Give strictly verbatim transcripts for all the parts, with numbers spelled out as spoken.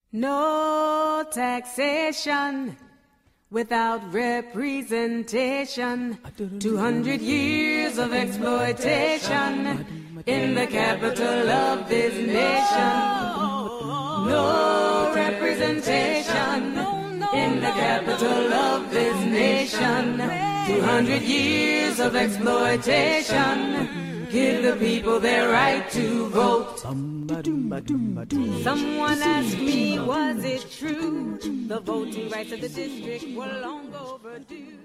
No taxation without representation. Two hundred years of exploitation in the capital of this nation. No representation in the capital of this nation. Two hundred years of exploitation. Give the people their right to vote. Someone asked me, was it true? The voting rights of the district were long overdue.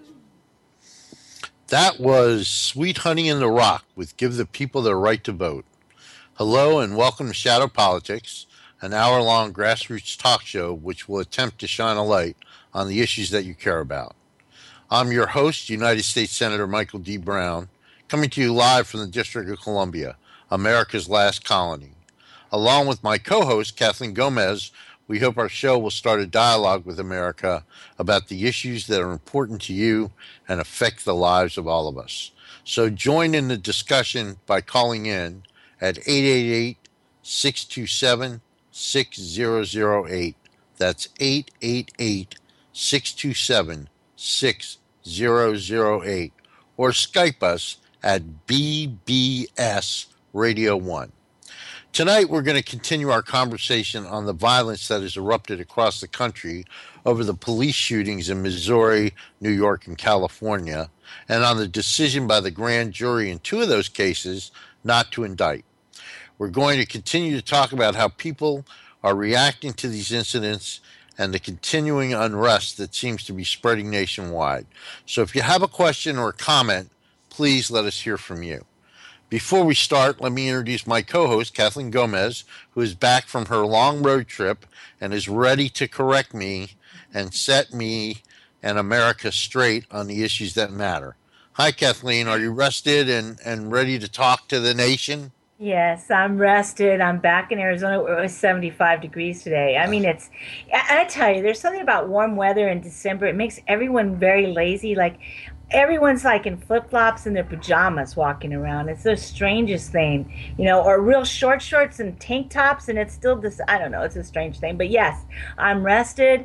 That was Sweet Honey in the Rock with Give the People Their Right to Vote. Hello and welcome to Shadow Politics, an hour-long grassroots talk show which will attempt to shine a light on the issues that you care about. I'm your host, United States Senator Michael D. Brown, coming to you live from the District of Columbia, America's last colony. Along with my co-host, Kathleen Gomez, we hope our show will start a dialogue with America about the issues that are important to you and affect the lives of all of us. So join in the discussion by calling in at eight eight eight, six two seven, six zero zero eight. That's eight eight eight, six two seven, six zero zero eight. Or Skype us at B B S Radio one. Tonight, we're going to continue our conversation on the violence that has erupted across the country over the police shootings in Missouri, New York, and California, and on the decision by the grand jury in two of those cases not to indict. We're going to continue to talk about how people are reacting to these incidents and the continuing unrest that seems to be spreading nationwide. So if you have a question or a comment, please let us hear from you. Before we start, let me introduce my co-host, Kathleen Gomez, who is back from her long road trip and is ready to correct me and set me and America straight on the issues that matter. Hi, Kathleen. Are you rested and, and ready to talk to the nation? Yes, I'm rested. I'm back in Arizona where it was seventy-five degrees today. I mean, it's, I, I tell you, there's something about warm weather in December. It makes everyone very lazy. Like, everyone's like in flip-flops and their pajamas walking around. It's the strangest thing, you know, or real short shorts and tank tops, and it's still this, I don't know, it's a strange thing. But yes, I'm rested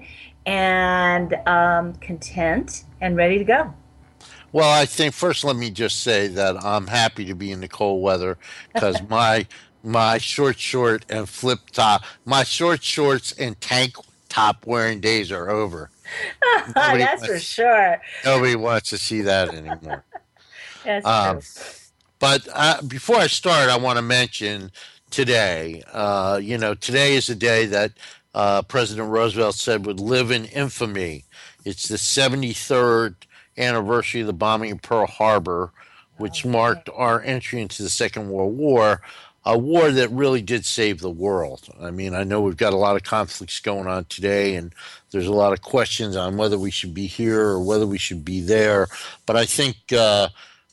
and um, content and ready to go. Well, I think first let me just say that I'm happy to be in the cold weather because my my short short and flip top, my short shorts and tank top wearing days are over. That's wants, for sure. Nobody wants to see that anymore. That's um, true. But uh, before I start, I want to mention today, uh, you know, today is a day that uh, President Roosevelt said would live in infamy. It's the seventy-third anniversary of the bombing of Pearl Harbor, which Oh, marked our entry into the Second World War, a war that really did save the world. I mean, I know we've got a lot of conflicts going on today, and there's a lot of questions on whether we should be here or whether we should be there. But I think uh,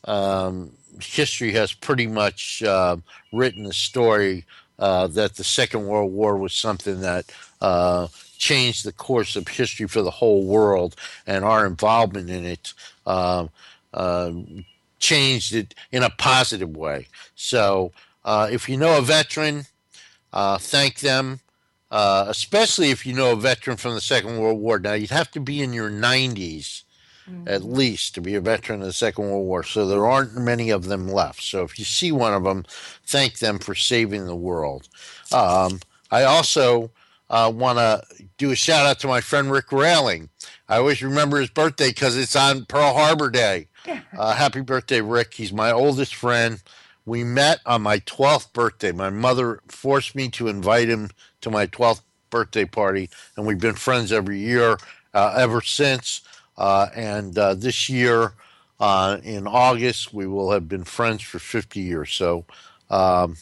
um, history has pretty much uh, written the story uh, that the Second World War was something that uh, changed the course of history for the whole world, and our involvement in it uh, uh, changed it in a positive way. So uh, if you know a veteran, uh, thank them, uh, especially if you know a veteran from the Second World War. Now, you'd have to be in your nineties mm-hmm. at least to be a veteran of the Second World War, so there aren't many of them left. So if you see one of them, thank them for saving the world. Um, I also uh, want to do a shout out to my friend Rick Railing. I always remember his birthday because it's on Pearl Harbor Day. Uh, happy birthday, Rick. He's my oldest friend. We met on my twelfth birthday. My mother forced me to invite him to my twelfth birthday party, and we've been friends every year uh, ever since. Uh, and uh, this year, uh, in August, we will have been friends for fifty years. So um,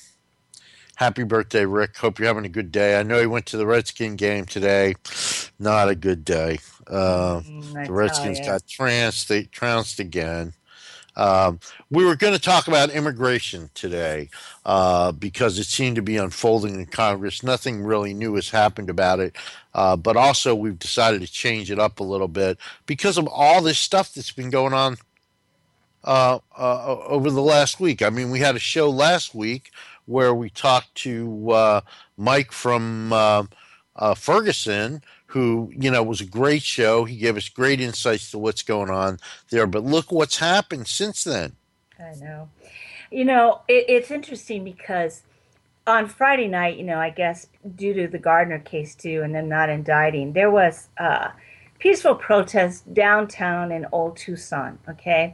happy birthday, Rick. Hope you're having a good day. I know he went to the Redskin game today. Not a good day. Uh, Mm, the Redskins you. got trounced, trounced again. Um, we were going to talk about immigration today uh, because it seemed to be unfolding in Congress. Nothing really new has happened about it. Uh, but also we've decided to change it up a little bit because of all this stuff that's been going on uh, uh, over the last week. I mean, we had a show last week where we talked to uh, Mike from uh, uh, Ferguson, who, you know, was a great show. He gave us great insights to what's going on there. But look what's happened since then. I know. You know, it, it's interesting because on Friday night, you know, I guess due to the Gardner case too, and them not indicting, there was uh, peaceful protest downtown in Old Tucson. Okay,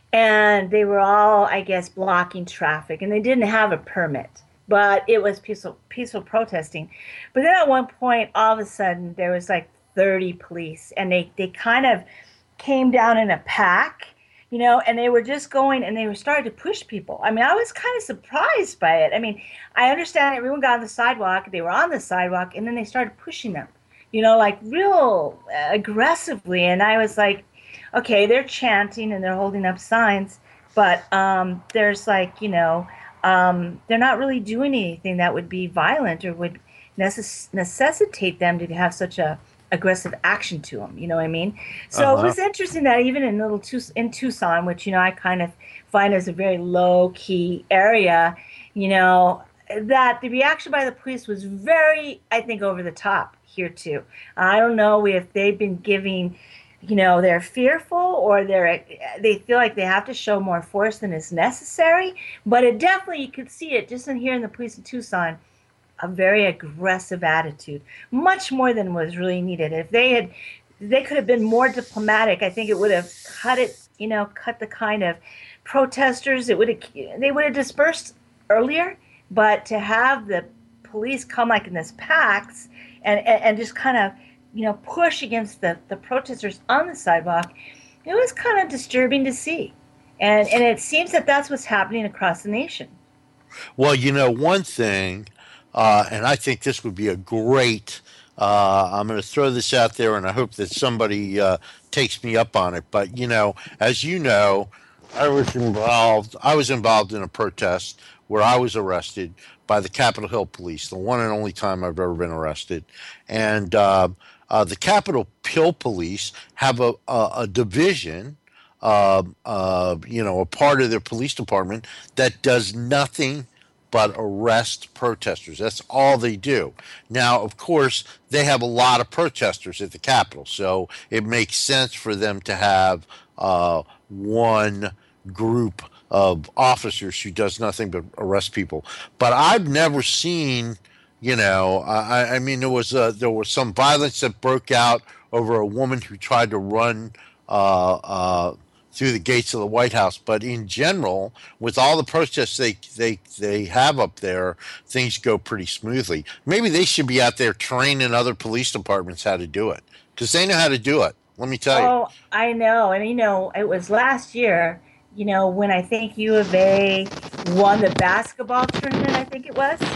and they were all, I guess, blocking traffic, and they didn't have a permit, but it was peaceful peaceful protesting. But then at one point, all of a sudden, there was like thirty police, and they they kind of came down in a pack, you know, and they were just going and they were starting to push people. I mean, I was kind of surprised by it. I mean, I understand everyone got on the sidewalk, they were on the sidewalk, and then they started pushing them, you know, like real uh, aggressively. And I was like, okay, they're chanting and they're holding up signs, but um, there's like, you know, um, they're not really doing anything that would be violent or would necess- necessitate them to have such a aggressive action to them. You know what I mean? So Uh-huh. it was interesting that even in little Tuc- in Tucson, which, you know, I kind of find as a very low key area, you know, that the reaction by the police was very, I think, over the top here too. I don't know if they've been giving, you know, they're fearful or they're they feel like they have to show more force than is necessary. But it definitely, you could see it just in hearing the police in Tucson, a very aggressive attitude, much more than was really needed. If they had, they could have been more diplomatic. I think it would have cut it, you know, cut the kind of protesters. It would have, they would have dispersed earlier. But to have the police come like in this packs and, and, and just kind of, you know, push against the, the protesters on the sidewalk, it was kind of disturbing to see. And, and it seems that that's what's happening across the nation. Well, you know, one thing, uh, and I think this would be a great. Uh, I'm going to throw this out there, and I hope that somebody uh, takes me up on it. But you know, as you know, I was involved. I was involved in a protest where I was arrested by the Capitol Hill Police, the one and only time I've ever been arrested. And uh, uh, the Capitol Hill Police have a, a, a division, uh, uh, you know, a part of their police department that does nothing but arrest protesters. That's all they do. Now, of course, they have a lot of protesters at the Capitol, so it makes sense for them to have uh, one group of officers who does nothing but arrest people. But I've never seen, you know, I, I mean, there was a, there was some violence that broke out over a woman who tried to run uh, uh, through the gates of the White House. But in general, with all the protests they they they have up there, things go pretty smoothly. Maybe they should be out there training other police departments how to do it, because they know how to do it. Let me tell you. Oh, I know. And, you know, it was last year, you know, when I think U of A won the basketball tournament, I think it was.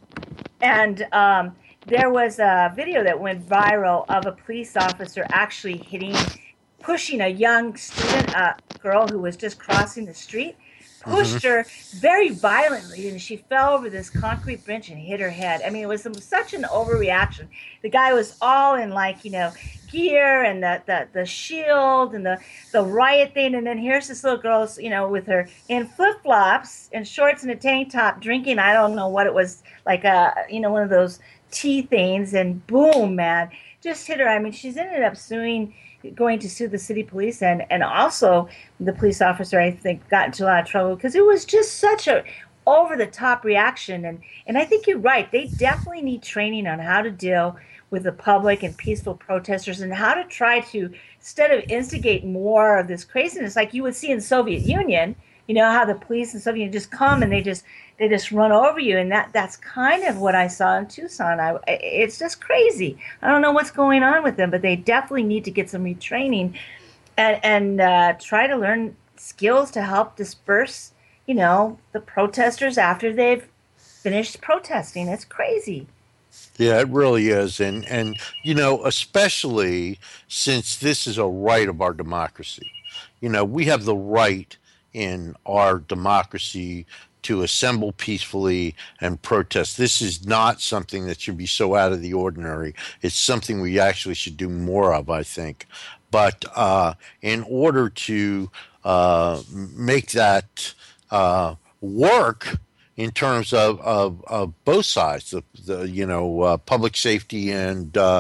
And um, there was a video that went viral of a police officer actually hitting, pushing a young student, a girl who was just crossing the street, pushed Mm-hmm. her very violently, and she fell over this concrete bench and hit her head. I mean, it was some, such an overreaction. The guy was all in, like, you know, gear and the, the, the shield and the, the riot thing. And then here's this little girl, you know, with her in flip-flops and shorts and a tank top drinking, I don't know what it was, like a, you know, one of those tea things. And boom, man, just hit her. I mean, she's ended up suing, going to sue the city police, and, and also the police officer, I think, got into a lot of trouble because it was just such a over-the-top reaction. And, and I think you're right. They definitely need training on how to deal with the public and peaceful protesters and how to try to, instead of instigate more of this craziness like you would see in the Soviet Union, you know, how the police in Soviet Union just come and they just they just run over you. And that that's kind of what I saw in Tucson. I, it's just crazy. I don't know what's going on with them, but they definitely need to get some retraining and, and uh, try to learn skills to help disperse, you know, the protesters after they've finished protesting. It's crazy. Yeah, it really is. And, and, you know, especially since this is a right of our democracy. You know, we have the right in our democracy to assemble peacefully and protest. This is not something that should be so out of the ordinary. It's something we actually should do more of, I think. But uh, in order to uh, make that uh, work, in terms of, of, of both sides, the, the you know uh, public safety and uh,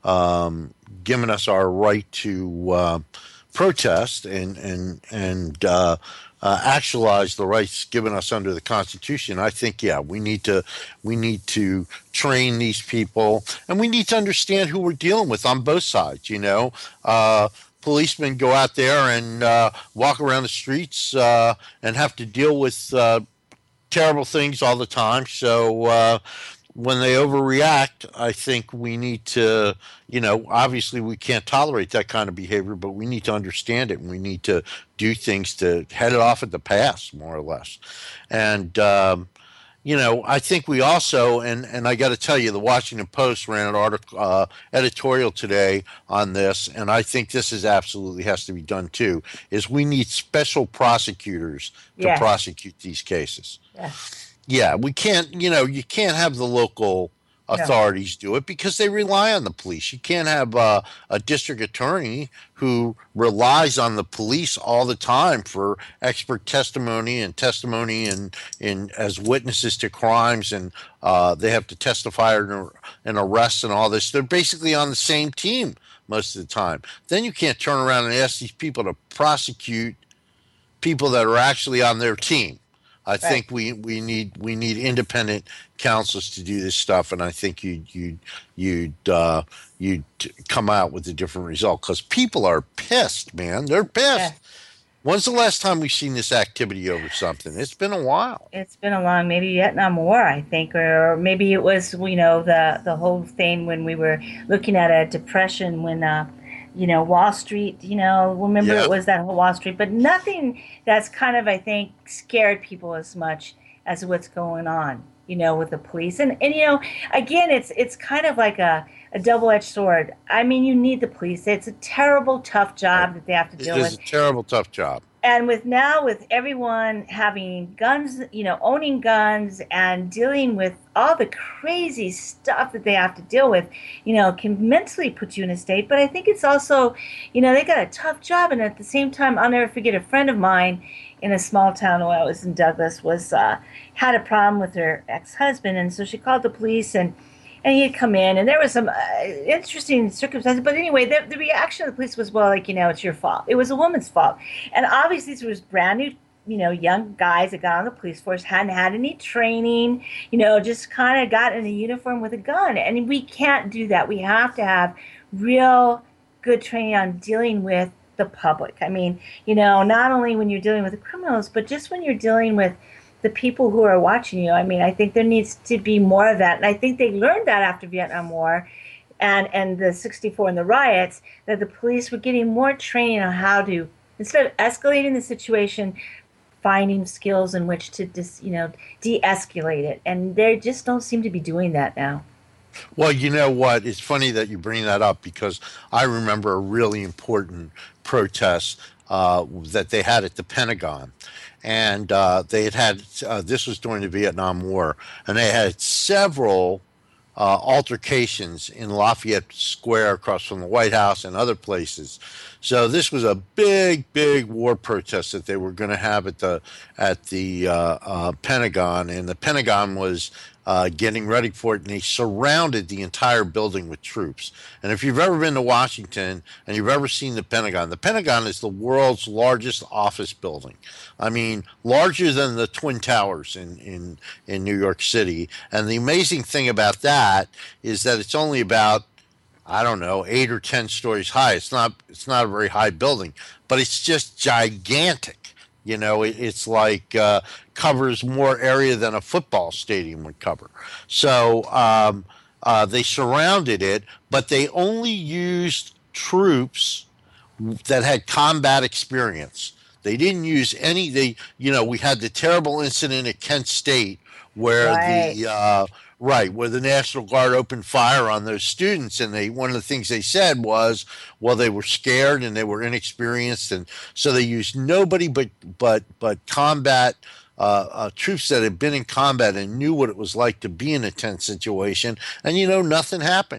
um, giving us our right to uh, protest and and and uh, uh, actualize the rights given us under the Constitution. I think yeah, we need to we need to train these people, and we need to understand who we're dealing with on both sides. You know. Uh, Policemen go out there and uh, walk around the streets uh, and have to deal with uh, terrible things all the time. So uh, when they overreact, I think we need to, you know, obviously we can't tolerate that kind of behavior, but we need to understand it and we need to do things to head it off at the pass, more or less. And, um, you know, I think we also, and, and I got to tell you, the Washington Post ran an article, uh, editorial today on this, and I think this is absolutely has to be done too, is we need special prosecutors to Yes. prosecute these cases. Yes. Yeah, we can't, you know, you can't have the local authorities do it because they rely on the police. You can't have uh, a district attorney who relies on the police all the time for expert testimony and testimony and in as witnesses to crimes, and uh, they have to testify in, in arrests and all this. They're basically on the same team most of the time. Then you can't turn around and ask these people to prosecute people that are actually on their team. I right. think we, we need we need independent counsels to do this stuff, and I think you you you'd uh, you'd come out with a different result because people are pissed, man. They're pissed. Yeah. When's the last time we've seen this activity over something? It's been a while. It's been a long, maybe Vietnam War, I think, or maybe it was you know the the whole thing when we were looking at a depression when. Uh, You know, Wall Street, you know, remember yep. it was that whole Wall Street, but nothing that's kind of, I think, scared people as much as what's going on, you know, with the police. And, and you know, again, it's it's kind of like a, a double-edged sword. I mean, you need the police. It's a terrible, tough job that they have to deal with. It is a terrible, tough job. And with now, with everyone having guns, you know, owning guns and dealing with all the crazy stuff that they have to deal with, you know, can mentally put you in a state. But I think it's also, you know, they got a tough job. And at the same time, I'll never forget a friend of mine in a small town where I was in Douglas was uh, had a problem with her ex-husband. And so she called the police and And he had come in, and there was some uh, interesting circumstances. But anyway, the, the reaction of the police was, well, like, you know, it's your fault. It was a woman's fault. And obviously, this was brand new, you know, young guys that got on the police force, hadn't had any training, you know, just kind of got in a uniform with a gun. And we can't do that. We have to have real good training on dealing with the public. I mean, you know, not only when you're dealing with the criminals, but just when you're dealing with the people who are watching you. I mean, I think there needs to be more of that. And I think they learned that after Vietnam War and, and the sixty-four and the riots, that the police were getting more training on how to, instead of escalating the situation, finding skills in which to dis, you know, de-escalate it. And they just don't seem to be doing that now. Well, you know what? It's funny that you bring that up because I remember a really important protest uh, that they had at the Pentagon. And uh, they had had, uh, this was during the Vietnam War, and they had several uh, altercations in Lafayette Square across from the White House and other places. So this was a big, big war protest that they were going to have at the at the uh, uh, Pentagon, and the Pentagon was uh, getting ready for it, and they surrounded the entire building with troops. And if you've ever been to Washington and you've ever seen the Pentagon, the Pentagon is the world's largest office building. I mean, larger than the Twin Towers in, in, in New York City. And the amazing thing about that is that it's only about, I don't know, eight or ten stories high. It's not it's not a very high building, but it's just gigantic. You know, it, it's like uh, covers more area than a football stadium would cover. So um, uh, they surrounded it, but they only used troops that had combat experience. They didn't use any. They, you know, we had the terrible incident at Kent State where right. the uh, right where the National Guard opened fire on those students, and they one of the things they said was, well, they were scared and they were inexperienced, and so they used nobody but but but combat uh, uh, troops that had been in combat and knew what it was like to be in a tense situation, and you know, nothing happened.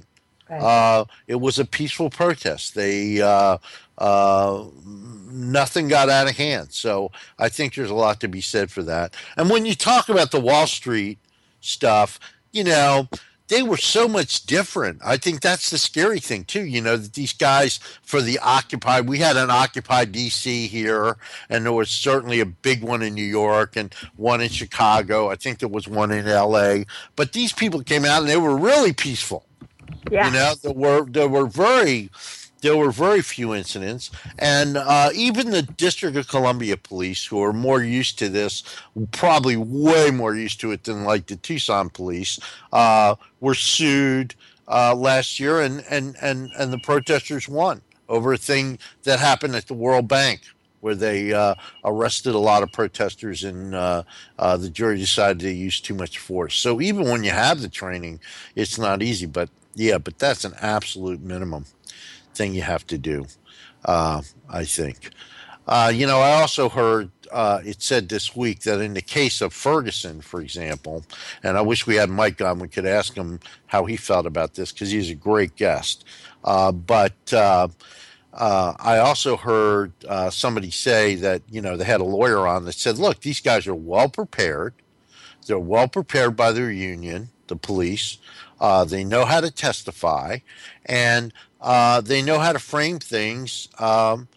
Right. Uh, it was a peaceful protest. They uh, uh, nothing got out of hand. So I think there's a lot to be said for that. And when you talk about the Wall Street stuff, you know, they were so much different. I think that's the scary thing too. You know, that these guys for the Occupy, we had an Occupy D C here, and there was certainly a big one in New York and one in Chicago. I think there was one in L A. But these people came out and they were really peaceful. You Yeah. know, there were there were very there were very few incidents, and uh, even the District of Columbia police, who are more used to this, probably way more used to it than like the Tucson police, uh, were sued uh, last year, and, and, and, and the protesters won over a thing that happened at the World Bank, where they uh, arrested a lot of protesters, and uh, uh, the jury decided they used too much force. So even when you have the training, it's not easy. But yeah, but that's an absolute minimum thing you have to do, uh, I think. Uh, you know, I also heard uh, it said this week that in the case of Ferguson, for example, and I wish we had Mike on, we could ask him how he felt about this because he's a great guest. Uh, but uh, uh, I also heard uh, somebody say that, you know, they had a lawyer on that said, look, these guys are well prepared. They're well prepared by their union, the police. Uh, they know how to testify, and uh, they know how to frame things um,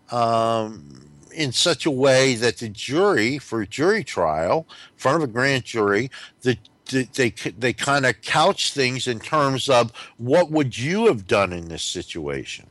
um, in such a way that the jury, for a jury trial, in front of a grand jury, the, the, they they kind of couch things in terms of what would you have done in this situation,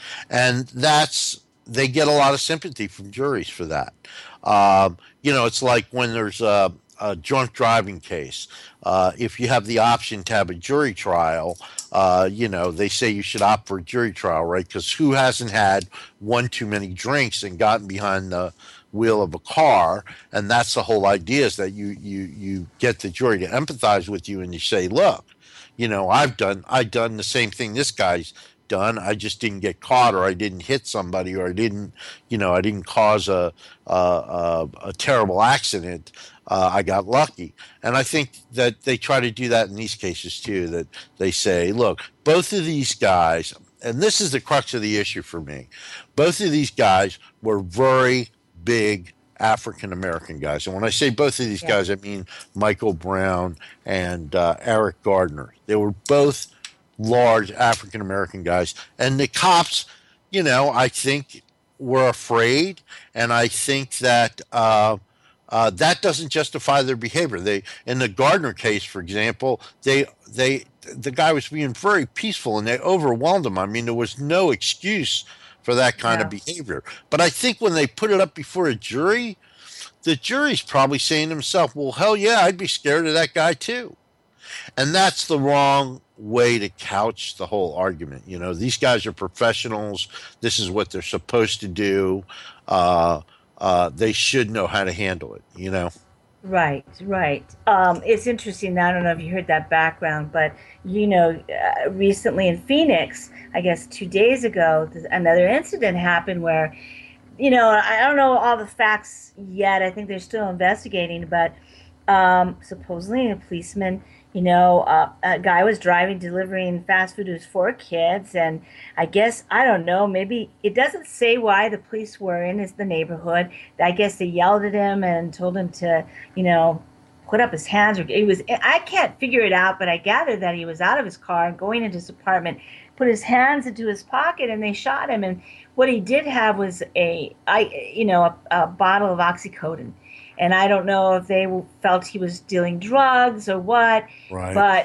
and that's they get a lot of sympathy from juries for that. Um, you know, it's like when there's a a drunk driving case. Uh, if you have the option to have a jury trial, uh, you know, they say you should opt for a jury trial, right? Because who hasn't had one too many drinks and gotten behind the wheel of a car? And that's the whole idea, is that you you you get the jury to empathize with you, and you say, look, you know, I've done I've done the same thing this guy's done. I just didn't get caught, or I didn't hit somebody, or I didn't, you know, I didn't cause a a, a, a terrible accident. Uh, I got lucky. And I think that they try to do that in these cases too, that they say, look, both of these guys, and this is the crux of the issue for me, both of these guys were very big African-American guys. And when I say both of these yeah. guys, I mean Michael Brown and uh, Eric Gardner. They were both large African-American guys. And the cops, you know, I think were afraid. And I think that uh, uh, that doesn't justify their behavior. They, in the Gardner case, for example, they they the guy was being very peaceful, and they overwhelmed him. I mean, there was no excuse for that kind yeah. of behavior. But I think when they put it up before a jury, the jury's probably saying to himself, well, hell yeah, I'd be scared of that guy too. And that's the wrong way to couch the whole argument. You know, these guys are professionals. This is what they're supposed to do. Uh, uh, they should know how to handle it, you know? Right, right. Um, it's interesting. I don't know if you heard that background, but, you know, uh, recently in Phoenix, I guess two days ago, another incident happened where, you know, I don't know all the facts yet. I think they're still investigating, but um, supposedly a policeman, you know, uh, a guy was driving, delivering fast food to his four kids, and I guess, I don't know, maybe it doesn't say why the police were in his, the neighborhood. I guess they yelled at him and told him to, you know, put up his hands. Or he was, I can't figure it out, but I gathered that he was out of his car and going into his apartment, put his hands into his pocket, and they shot him. And what he did have was a, I, you know, a, a bottle of oxycodone. And I don't know if they felt he was dealing drugs or what, right. But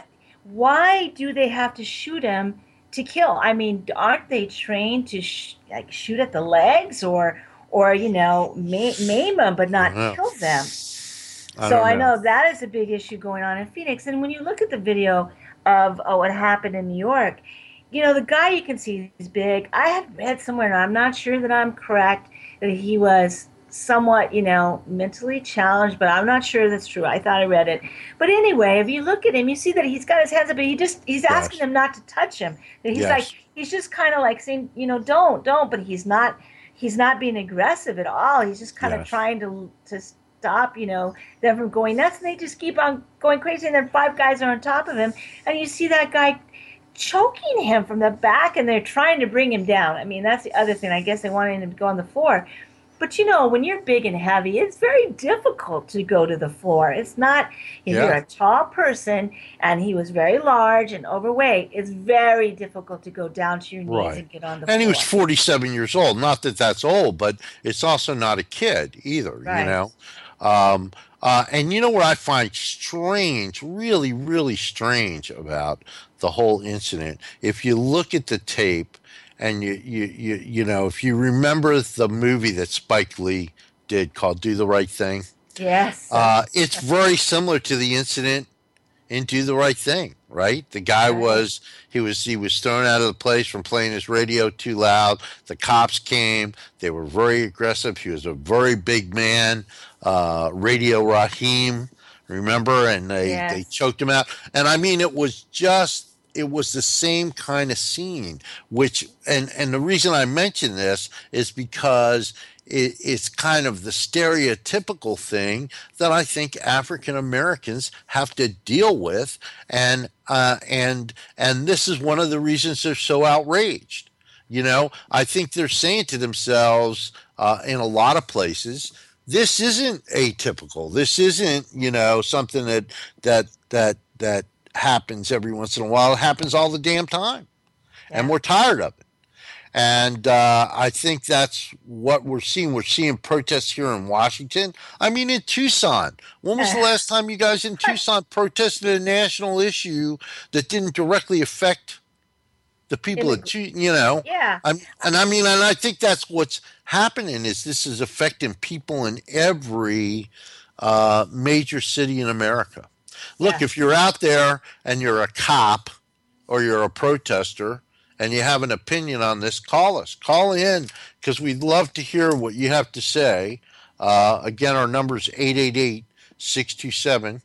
why do they have to shoot him to kill? I mean, aren't they trained to sh- like shoot at the legs or, or you know, ma- maim them but not kill them? I so I know. know that is a big issue going on in Phoenix. And when you look at the video of oh, what happened in New York, you know, the guy you can see is big. I had read somewhere, and I'm not sure that I'm correct, that he was somewhat, you know, mentally challenged, but I'm not sure that's true. I thought I read it. But anyway, if you look at him, you see that he's got his hands up, but he just, he's asking yes. him not to touch him. That he's yes. like, he's just kind of like saying, you know, don't, don't, but he's not, he's not being aggressive at all. He's just kind yes. of trying to, to stop, you know, them from going nuts, and they just keep on going crazy, and then five guys are on top of him, and you see that guy choking him from the back, and they're trying to bring him down. I mean, that's the other thing. I guess they wanted him to go on the floor. But, you know, when you're big and heavy, it's very difficult to go to the floor. It's not, if Yeah. you're a tall person and he was very large and overweight, it's very difficult to go down to your knees Right. and get on the And he floor. was forty-seven years old. Not that that's old, but it's also not a kid either, you Right. know? Um, uh, and you know what I find strange, really, really strange about the whole incident? If you look at the tape, and you, you, you, you know, if you remember the movie that Spike Lee did called Do the Right Thing, Yes. uh, it's very similar to the incident in Do the Right Thing, right? The guy Right. was he was he was thrown out of the place from playing his radio too loud. The cops came. They were very aggressive. He was a very big man. Uh, Radio Raheem, remember? And they, Yes. they choked him out. And I mean, it was just it was the same kind of scene. Which and and the reason I mention this is because it, it's kind of the stereotypical thing that I think African Americans have to deal with, and uh, and and this is one of the reasons they're so outraged. You know, I think they're saying to themselves uh, in a lot of places, this isn't atypical. This isn't, you know, something that that that that happens every once in a while. It happens all the damn time, and Yeah. we're tired of it. And uh, I think that's what we're seeing. We're seeing protests here in Washington. I mean, in Tucson. When was the last time you guys in Tucson protested a national issue that didn't directly affect the people In the- that you, you know? Yeah. I'm, and I mean, and I think that's what's happening is this is affecting people in every uh, major city in America. Look, Yeah. if you're out there and you're a cop or you're a protester and you have an opinion on this, call us. Call in because we'd love to hear what you have to say. Uh, again, our number is eight eight eight, six two seven,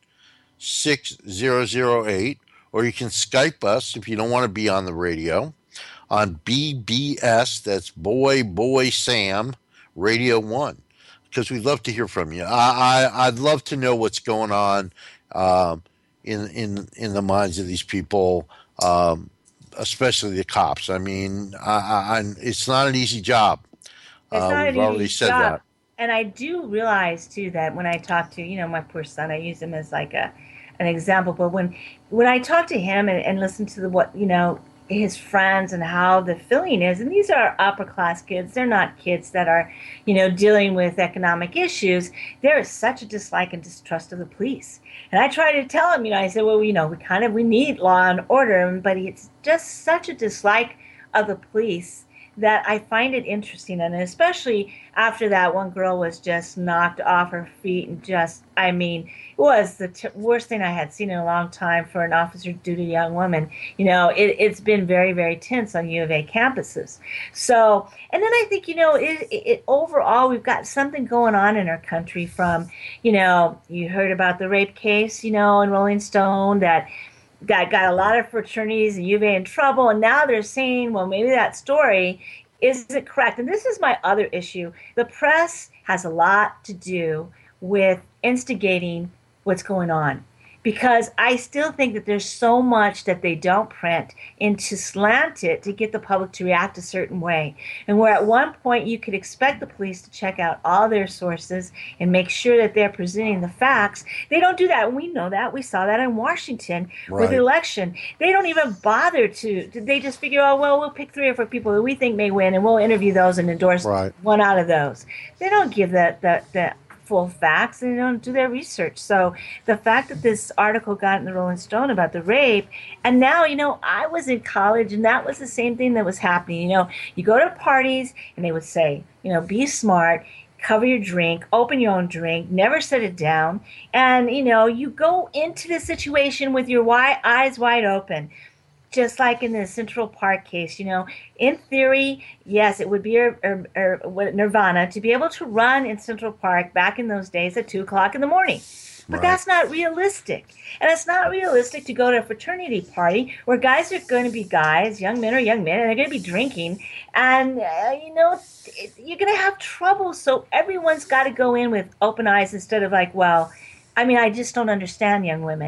six zero zero eight, or you can Skype us if you don't want to be on the radio on B B S, that's Boy Boy Sam Radio one, because we'd love to hear from you. I, I, I'd love to know what's going on um, in, in, in the minds of these people, um, especially the cops. I mean, I, I, I, it's not an easy job. It's Uh, not we've an already easy said job. that. And I do realize too that when I talk to, you know, my poor son, I use him as like a an example. But when when I talk to him and, and listen to the what, you know, his friends and how the feeling is, and these are upper class kids, they're not kids that are, you know, dealing with economic issues. There is such a dislike and distrust of the police. And I try to tell him, you know, I said, well, you know, we kind of we need law and order, but it's just such a dislike of the police that I find it interesting, and especially after that one girl was just knocked off her feet and just, I mean, it was the t- worst thing I had seen in a long time for an officer to do to a young woman. You know, it, it's been very, very tense on U of A campuses. So, and then I think, you know, it, it, it overall, we've got something going on in our country from, you know, you heard about the rape case, you know, in Rolling Stone that got got a lot of fraternities and U of A in trouble, and now they're saying, well, maybe that story isn't correct. And this is my other issue. The press has a lot to do with instigating what's going on, because I still think that there's so much that they don't print and to slant it to get the public to react a certain way. And where at one point you could expect the police to check out all their sources and make sure that they're presenting the facts, they don't do that. And we know that. We saw that in Washington with Right. the election. They don't even bother to, they just figure, oh, well, we'll pick three or four people that we think may win and we'll interview those and endorse Right. one out of those. They don't give that, that, that full facts and they don't do their research. So the fact that this article got in the Rolling Stone about the rape, and now, you know, I was in college and that was the same thing that was happening. You know, you go to parties and they would say, you know, be smart, cover your drink, open your own drink, never set it down. And, you know, you go into the situation with your wide, eyes wide open. Just like in the Central Park case, you know, in theory, yes, it would be a, a, a, a nirvana to be able to run in Central Park back in those days at two o'clock in the morning. But Right. that's not realistic. And it's not realistic to go to a fraternity party where guys are going to be guys, young men are young men, and they're going to be drinking. And, uh, you know, it, you're going to have trouble. So everyone's got to go in with open eyes instead of like, well, I mean, I just don't understand young women.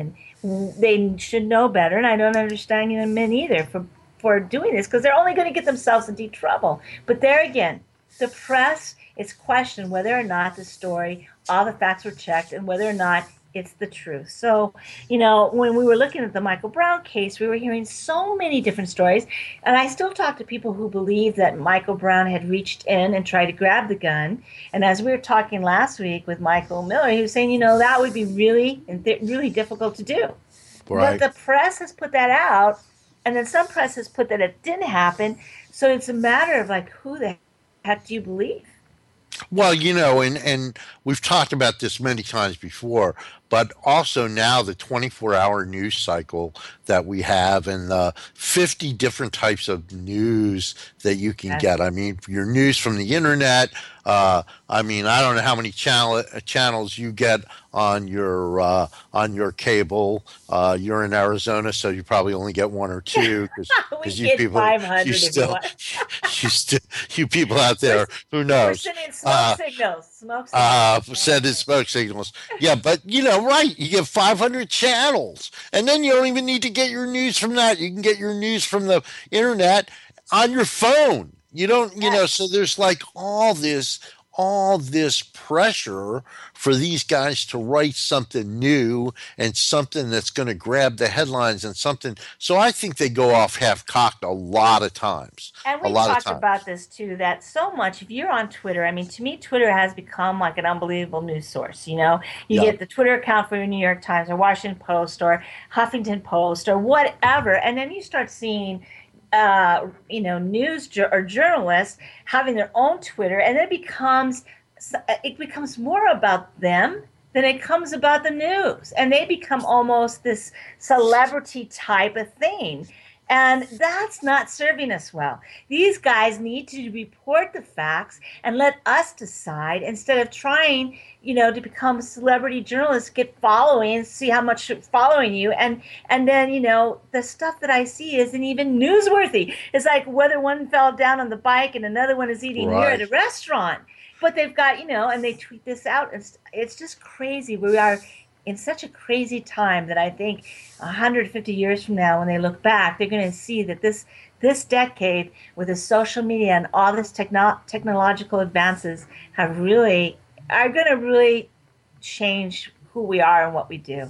They should know better, and I don't understand you know, men either for for doing this because they're only going to get themselves into trouble. But there again, the press is questioned whether or not the story, all the facts were checked, and whether or not it's the truth. So, you know, when we were looking at the Michael Brown case, we were hearing so many different stories. And I still talk to people who believe that Michael Brown had reached in and tried to grab the gun. And as we were talking last week with Michael Miller, he was saying, you know, that would be really, really difficult to do. Right. But the press has put that out. And then some press has put that it didn't happen. So it's a matter of like, who the heck do you believe? Well, you know, and, and we've talked about this many times before, but also now the twenty-four hour news cycle that we have and the fifty different types of news that you can get. I mean, your news from the internet. Uh, I mean, I don't know how many channel, channels you get on your uh, on your cable. Uh, you're in Arizona, so you probably only get one or two because you people, you still, you still, you people out there, who knows? We're sending smoke uh, signals. Smoke signals. Uh, sending smoke signals. Yeah, but you know, right? You get five hundred channels, and then you don't even need to get your news from that. You can get your news from the internet on your phone. You don't, you know, so there's like all this, all this pressure for these guys to write something new and something that's going to grab the headlines and something. So I think they go off half-cocked a lot of times. And we talked about this too, that so much, if you're on Twitter, I mean, to me, Twitter has become like an unbelievable news source. You know, you yeah. get the Twitter account for the New York Times or Washington Post or Huffington Post or whatever. And then you start seeing Uh, you know, news ju- or journalists having their own Twitter, and it becomes it becomes more about them than it comes about the news, and they become almost this celebrity type of thing, and that's not serving us well. These guys need to report the facts and let us decide instead of trying, you know, to become celebrity journalists, get following, see how much following you, and and then, you know, the stuff that I see isn't even newsworthy. It's like whether one fell down on the bike and another one is eating right. here at a restaurant. But they've got, you know, and they tweet this out. It's, it's just crazy. We are in such a crazy time that I think one hundred fifty years from now, when they look back, they're going to see that this this decade with the social media and all this techno- technological advances have really are going to really change who we are and what we do.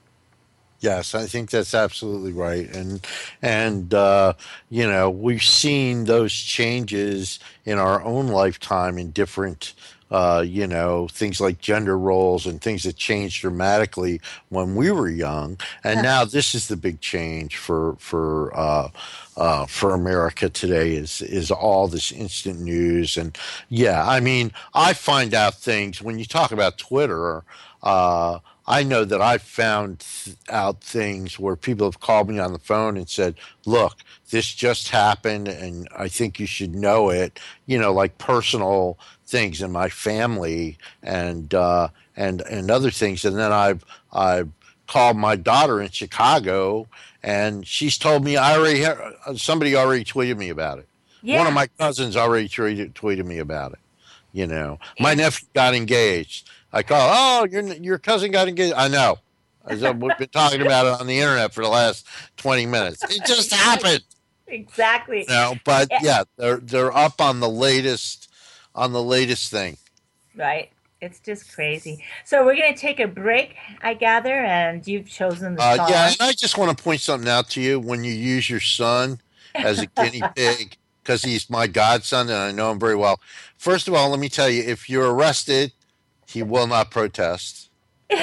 Yes, I think that's absolutely right. And, and uh, you know, we've seen those changes in our own lifetime in different, uh, you know, things like gender roles and things that changed dramatically when we were young. And yeah. now this is the big change for, for, uh, uh, for America today is, is all this instant news. And yeah, I mean, I find out things when you talk about Twitter, uh, I know that I've found th- out things where people have called me on the phone and said, look, this just happened and I think you should know it, you know, like personal things in my family and uh, and and other things. And then I've, I've called my daughter in Chicago and she's told me I already ha- somebody already tweeted me about it. Yeah. One of my cousins already tweeted, tweeted me about it. You know, my nephew got engaged. I call, oh, your your cousin got engaged. I know. We've been talking about it on the internet for the last twenty minutes. It just happened. Exactly. You know, but yeah. yeah, they're they're up on the latest on the latest thing. Right. It's just crazy. So we're going to take a break, I gather, and you've chosen the song. Uh, yeah, and I just want to point something out to you. When you use your son as a guinea pig, because he's my godson and I know him very well. First of all, let me tell you, if you're arrested, he will not protest. uh,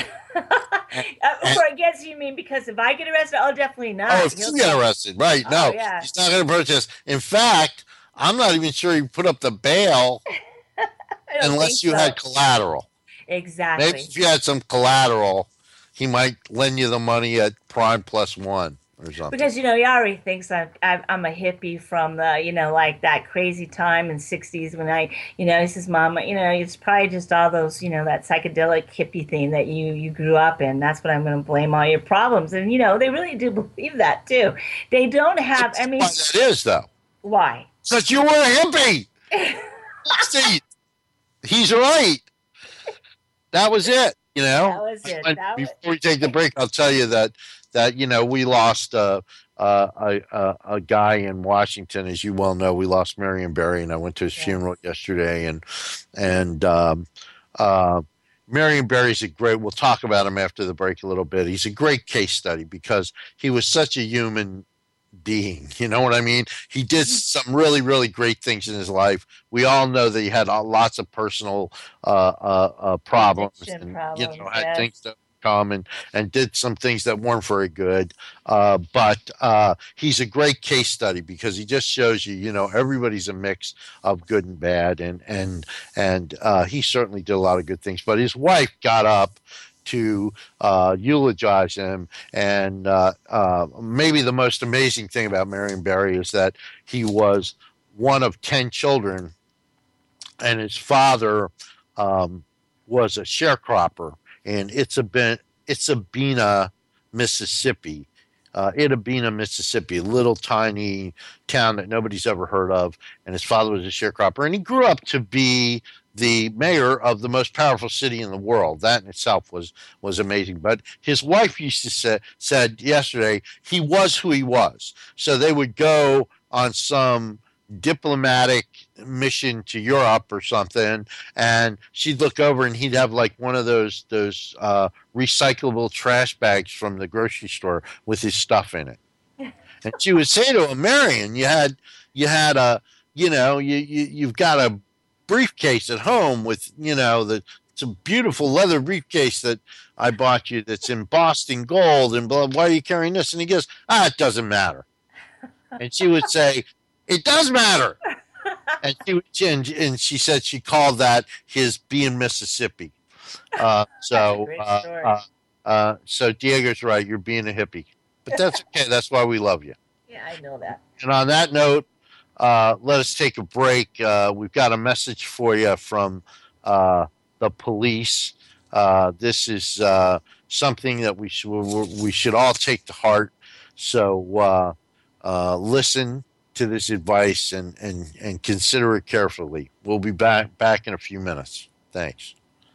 for against you mean because if I get arrested, I'll definitely not. Oh, if He'll you get arrested, right? Oh, no, yeah. He's not going to protest. In fact, I'm not even sure he put up the bail unless you so. had collateral. Exactly. Maybe if you had some collateral, he might lend you the money at prime plus one. Or something. Because, you know, he already thinks I'm, I'm a hippie from the, you know, like that crazy time in the sixties when I, you know, he says, Mama, you know, it's probably just all those, you know, that psychedelic hippie thing that you, you grew up in. That's what I'm going to blame all your problems. And, you know, they really do believe that, too. They don't have, That's I mean. Why that is, though. Why? Because you were a hippie. See, he's right. That was it. You know, That was it. And That was, before we take the break, I'll tell you that that you know we lost uh, uh, a, a a guy in Washington, as you well know. We lost Marion Barry, and I went to his yes. funeral yesterday. And and um, uh, Marion Barry's a great. We'll talk about him after the break a little bit. He's a great case study because he was such a human being. You know what I mean? He did some really, really great things in his life. We all know that he had uh, lots of personal uh, uh, uh, problems, Addiction and problems, you know had yes. things to overcome, and and did some things that weren't very good. Uh, but uh, he's a great case study because he just shows you, you know, everybody's a mix of good and bad, and and and uh, he certainly did a lot of good things. But his wife got up to uh, eulogize him. And uh, uh, maybe the most amazing thing about Marion Barry is that he was one of ten children, and his father um, was a sharecropper in Itzabena, Itzabena Mississippi. Uh, Itabena, Mississippi, a little tiny town that nobody's ever heard of. And his father was a sharecropper. And he grew up to be the mayor of the most powerful city in the world. That in itself was was amazing. But his wife used to say, said yesterday, he was who he was. So they would go on some diplomatic mission to Europe or something, and she'd look over and he'd have like one of those those uh, recyclable trash bags from the grocery store with his stuff in it. And she would say to him, Marion, you had you had a you know you, you you've got a briefcase at home with you know the it's a beautiful leather briefcase that I bought you that's embossed in gold, and blah, why are you carrying this? And he goes, ah, it doesn't matter. And she would say, it does matter. And she, and, and she said she called that his being Mississippi. Uh, so, uh, uh, uh, so Diego's right. You're being a hippie, but that's okay. That's why we love you. Yeah, I know that. And on that note, uh, let us take a break. Uh, we've got a message for you from uh, the police. Uh, this is uh, something that we should we should all take to heart. So uh, uh, listen to this advice and, and, and consider it carefully. We'll be back back in a few minutes. Thanks.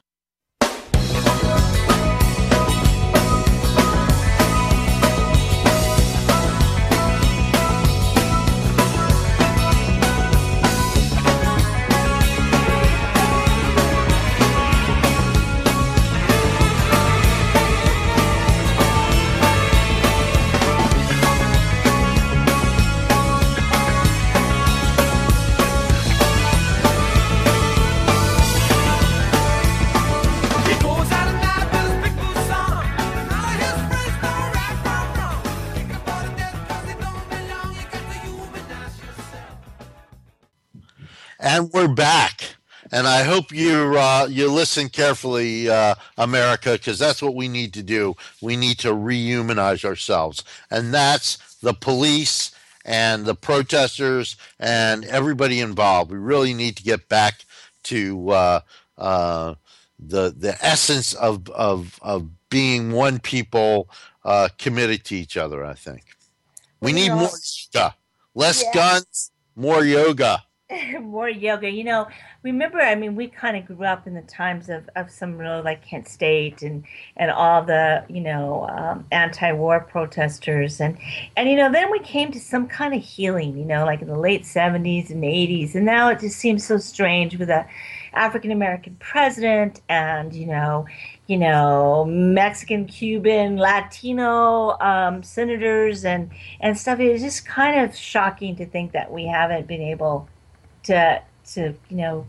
And we're back. And I hope you uh, you listen carefully, uh, America, because that's what we need to do. We need to rehumanize ourselves. And that's the police and the protesters and everybody involved. We really need to get back to uh, uh, the the essence of, of, of being one people uh, committed to each other, I think. We need more yoga. Less yeah. guns, more yoga. More yoga. You know, remember, I mean, we kind of grew up in the times of, of some real, like Kent State and, and all the, you know, um, anti-war protesters. And, and, you know, then we came to some kind of healing, you know, like in the late seventies and eighties. And now it just seems so strange with a African-American president and, you know, you know, Mexican, Cuban, Latino um, senators and, and stuff. It's just kind of shocking to think that we haven't been able to to you know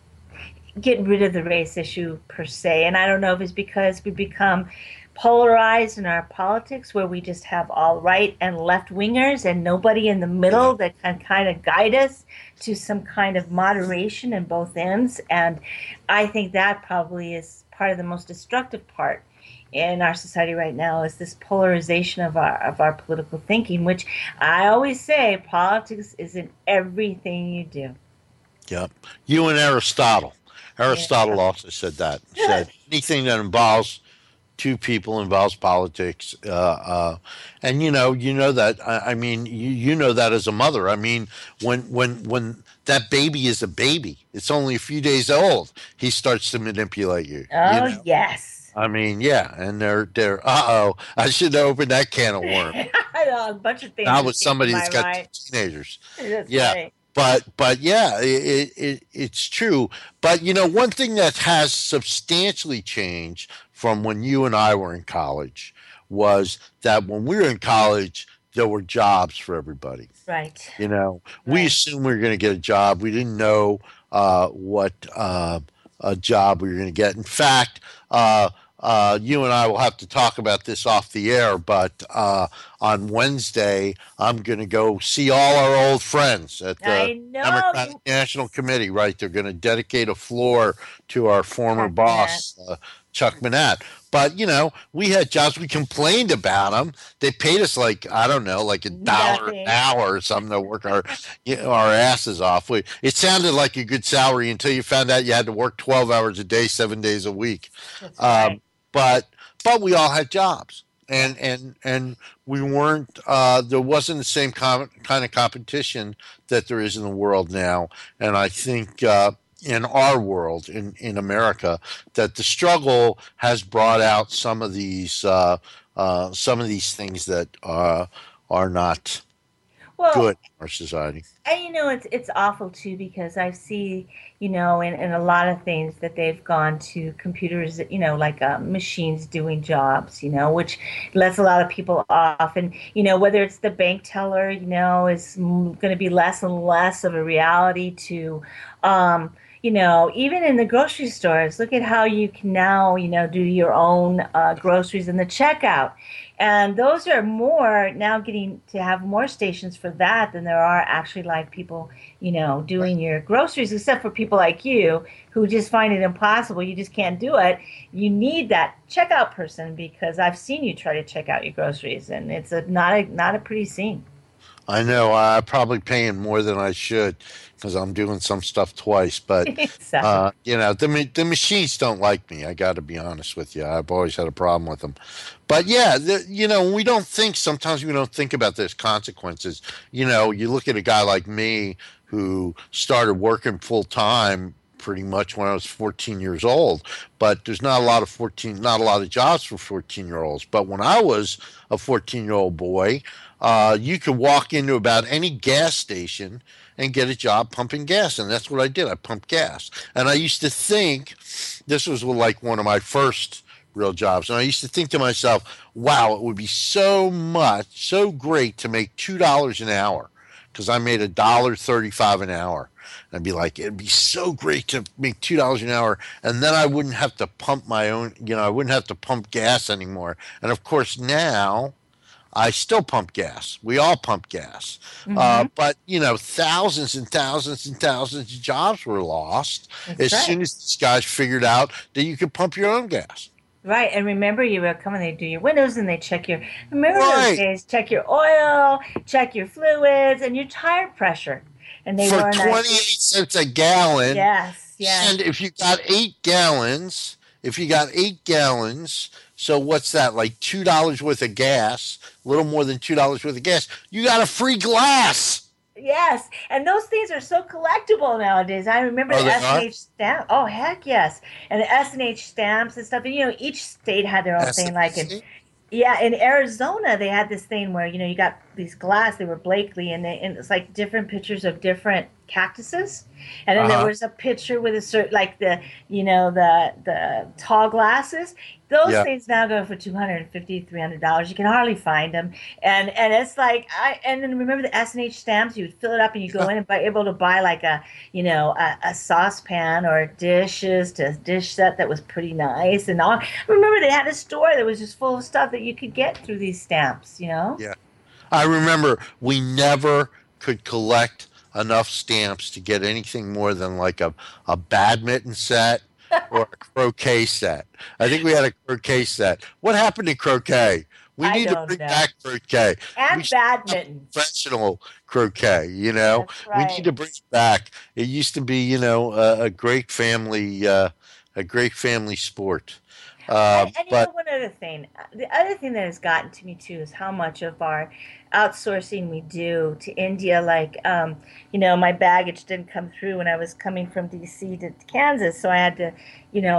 get rid of the race issue per se. And I don't know if it's because we become polarized in our politics where we just have all right and left wingers and nobody in the middle that can kind of guide us to some kind of moderation in both ends. And I think that probably is part of the most destructive part in our society right now is this polarization of our of our political thinking, which I always say politics is in everything you do. Yep. You and Aristotle. Aristotle yeah. also said that. He said anything that involves two people involves politics. Uh, uh, and you know, you know that. I, I mean, you, you know that as a mother. I mean, when when when that baby is a baby, it's only a few days old. He starts to manipulate you. Oh you know? yes. I mean, yeah, and they're they're uh oh, I should have opened that can of worms. I know a bunch of things Not just with came to somebody my that's got mind. teenagers. That's Yeah, right. but but yeah, it, it it's true. But you know, one thing that has substantially changed from when you and I were in college was that when we were in college, there were jobs for everybody. Right. You know, we Right. assumed we were going to get a job. We didn't know uh, what uh, a job we were going to get. In fact, uh, uh, you and I will have to talk about this off the air, but uh, on Wednesday, I'm going to go see all our old friends at the I know Democratic you, National Committee, right? They're going to dedicate a floor to our former Chuck Manette. boss, uh, Chuck Manette. But, you know, we had jobs. We complained about them. They paid us like, I don't know, like a dollar an Nothing. hour or something to work our you know, our asses off. We, it sounded like a good salary until you found out you had to work twelve hours a day, seven days a week. That's right. Um, but but we all had jobs, Yeah. and and and we weren't. Uh, there wasn't the same com- kind of competition that there is in the world now. And I think. Uh, in our world, in, in America, that the struggle has brought out some of these uh, uh, some of these things that uh, are not good Well, in our society. and you know, it's it's awful too because I see, you know, in, in a lot of things that they've gone to computers, you know, like uh, machines doing jobs, you know, which lets a lot of people off. And, you know, whether it's the bank teller, you know, is going to be less and less of a reality to, um, you know, even in the grocery stores, look at how you can now, you know, do your own uh, groceries in the checkout. And those are more now getting to have more stations for that than there are actually like people, you know, doing your groceries, except for people like you who just find it impossible. You just can't do it. You need that checkout person because I've seen you try to check out your groceries and it's a not a not a pretty scene. I know I'm probably paying more than I should because I'm doing some stuff twice, but So uh, you know the ma- the machines don't like me. I got to be honest with you. I've always had a problem with them. But yeah, the, you know we don't think sometimes we don't think about those consequences. You know, you look at a guy like me who started working full time pretty much when I was fourteen years old. But there's not a lot of fourteen, not a lot of jobs for fourteen year olds. But when I was a fourteen year old boy, uh, you could walk into about any gas station and get a job pumping gas. And that's what I did. I pumped gas. And I used to think this was like one of my first real jobs. And I used to think to myself, wow, it would be so much, so great to make two dollars an hour because I made a dollar thirty-five an hour. And I'd be like, it'd be so great to make two dollars an hour, and then I wouldn't have to pump my own. You know, I wouldn't have to pump gas anymore. And of course, now I still pump gas. We all pump gas. Uh, hmm but, you know, thousands and thousands and thousands of jobs were lost that's as right. soon as these guys figured out that you could pump your own gas. Right. And remember, you will come and they do your windows and they check your, remember those Right. days, check your oil, check your fluids and your tire pressure. And they For weren't like, twenty-eight cents a gallon. yes, yes, And if you got eight gallons, if you got eight gallons, so what's that, like two dollars worth of gas, a little more than two dollars worth of gas, you got a free glass. yes. And those things are so collectible nowadays. I remember Oh, the they S and are? H stamp. Oh, heck yes. And the S and H stamps and stuff. And, you know, each state had their own thing. Like in, S and P? yeah, in Arizona, they had this thing where, you know, you got these glass, they were Blakely, and, they, and it's like different pictures of different cactuses. And then there Uh-huh. was a picture with a certain, like the, you know, the the tall glasses. Those Yeah. things now go for two hundred fifty, three hundred dollars. You can hardly find them. And and it's like, I, and then remember the S and H stamps, you would fill it up and you go in and be able to buy like a, you know, a, a saucepan or dishes to dish set that was pretty nice. And all. Remember they had a store that was just full of stuff that you could get through these stamps, you know? Yeah. I remember we never could collect enough stamps to get anything more than like a, a badminton set or a croquet set. I think we had a croquet set. What happened to croquet? We I need to don't bring know. back croquet. We And should have badminton. professional croquet, you know? That's We need right. to bring it back. It used to be, you know, a, a great family, uh, a great family sport. And, Uh, and you know, but one other thing, uh, the other thing that has gotten to me too is how much of our outsourcing we do to India. Like, um, you know, my baggage didn't come through when I was coming from D C to Kansas, so I had to, you know,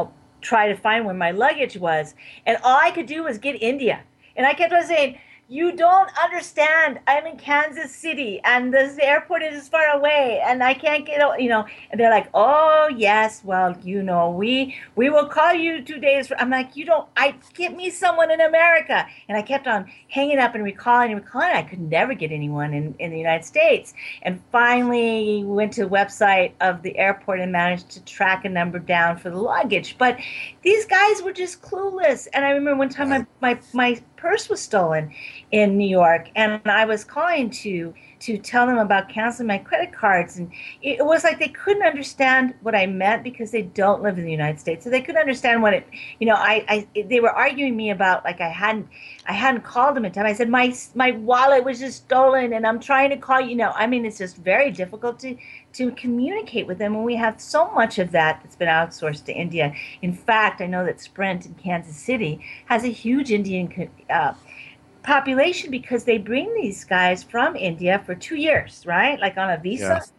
try to find where my luggage was. And all I could do was get India. And I kept on saying, you don't understand. I'm in Kansas City and this airport is far away and I can't get, you know, and they're like, oh, yes, well, you know, we we will call you two days. I'm like, you don't, I get me someone in America. And I kept on hanging up and recalling and recalling. I could never get anyone in, in the United States. And finally went to the website of the airport and managed to track a number down for the luggage. But these guys were just clueless. And I remember one time my, my, my purse was stolen in New York, and I was calling to to tell them about canceling my credit cards, and it was like they couldn't understand what I meant because they don't live in the United States, so they couldn't understand what it, you know, I, I they were arguing me about like I hadn't I hadn't called them in time. I said my my wallet was just stolen, and I'm trying to call you. Know, I mean, it's just very difficult to to communicate with them when we have so much of that that's been outsourced to India. In fact, I know that Sprint in Kansas City has a huge Indian uh, population because they bring these guys from India for two years, right? Like on a visa. Yeah.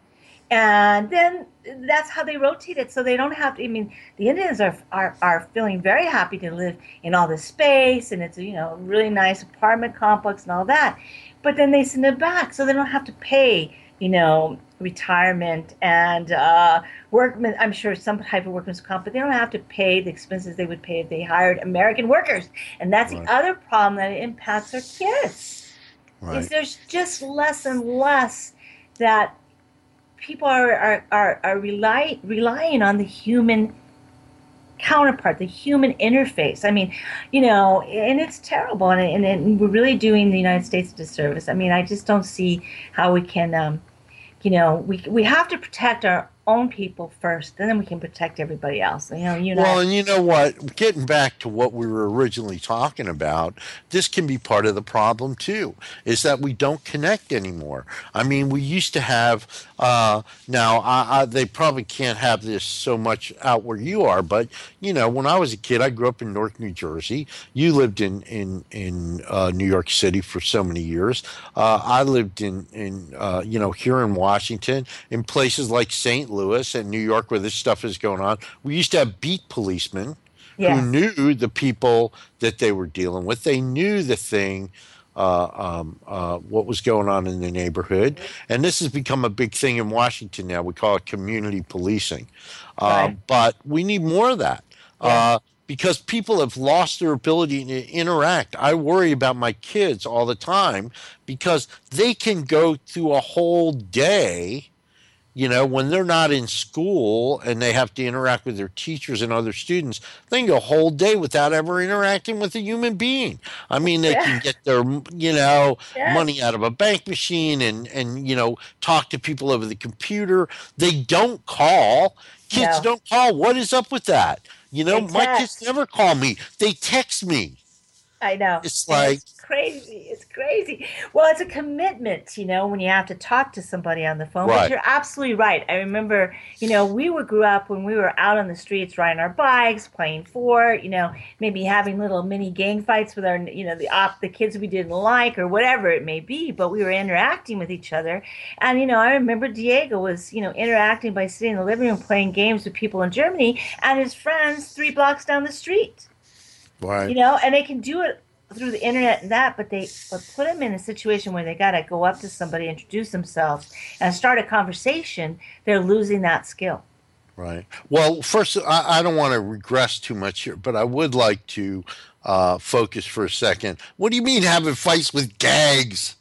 And then that's how they rotate it. So they don't have to, I mean, the Indians are, are, are feeling very happy to live in all this space and it's, you know, a really nice apartment complex and all that. But then they send it back so they don't have to pay, you know, retirement and uh, workman, I'm sure some type of workman's comp, but they don't have to pay the expenses they would pay if they hired American workers. And that's right. The other problem that it impacts our kids. Right. Is there's just less and less that people are are, are, are rely, relying on the human counterpart, the human interface. I mean, you know, and it's terrible. And, and, and we're really doing the United States a disservice. I mean, I just don't see how we can... Um, You know, we we have to protect our own people first, and then we can protect everybody else. You know, you know. Well, and you know what? Getting back to what we were originally talking about, this can be part of the problem too. Is that we don't connect anymore. I mean, we used to have. Uh, now, I, I, they probably can't have this so much out where you are, but you know, when I was a kid, I grew up in Newark, New Jersey. You lived in in in uh, New York City for so many years. Uh, I lived in in uh, you know here in Washington, in places like Saint Louis and New York where this stuff is going on. We used to have beat policemen yes. who knew the people that they were dealing with. They knew the thing, uh, um, uh, what was going on in the neighborhood. And this has become a big thing in Washington now. We call it community policing. Uh, right. But we need more of that. Yeah. Uh, because people have lost their ability to interact. I worry about my kids all the time because they can go through a whole day, you know, when they're not in school and they have to interact with their teachers and other students, they can go a whole day without ever interacting with a human being. I mean, they yeah. can get their, you know, yeah. money out of a bank machine and, and, you know, talk to people over the computer. They don't call. Kids no. don't call. What is up with that? You know, my kids never call me. They text me. I know. It's like it's crazy. It's crazy. Well, it's a commitment, you know, when you have to talk to somebody on the phone. Right. But you're absolutely right. I remember, you know, we would grew up when we were out on the streets riding our bikes, playing fort, you know, maybe having little mini gang fights with our, you know, the op the kids we didn't like or whatever it may be. But we were interacting with each other. And, you know, I remember Diego was, you know, interacting by sitting in the living room playing games with people in Germany and his friends three blocks down the street. Right. You know, and they can do it through the internet and that, but they but put them in a situation where they got to go up to somebody, introduce themselves, and start a conversation. They're losing that skill. Right. Well, first, I, I don't want to regress too much here, but I would like to uh, focus for a second. What do you mean having fights with gags?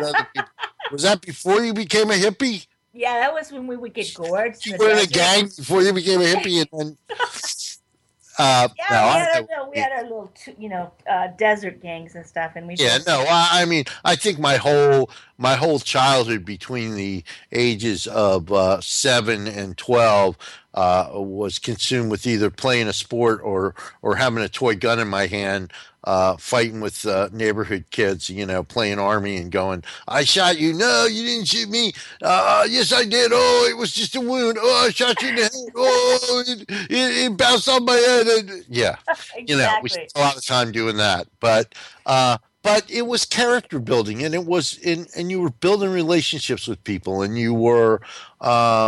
Was that before you became a hippie? Yeah, that was when we would get gorged. You were in a gang before you became a hippie, and then. Uh, yeah, no, we, had I, our, no, we had our little, you know, uh, desert gangs and stuff, and we. Yeah, no, I, I mean, I think my whole my whole childhood between the ages of uh, seven and twelve uh, was consumed with either playing a sport or or having a toy gun in my hand, uh, fighting with uh, neighborhood kids, you know, playing army and going, "I shot you." "No, you didn't shoot me." Uh, "yes, I did." "Oh, it was just a wound." "Oh, I shot you in the head." "Oh, it, it, it bounced on my head." And, yeah, exactly. You know, we spent a lot of time doing that, but. Uh, But it was character building, and it was in, and you were building relationships with people, and you were, uh,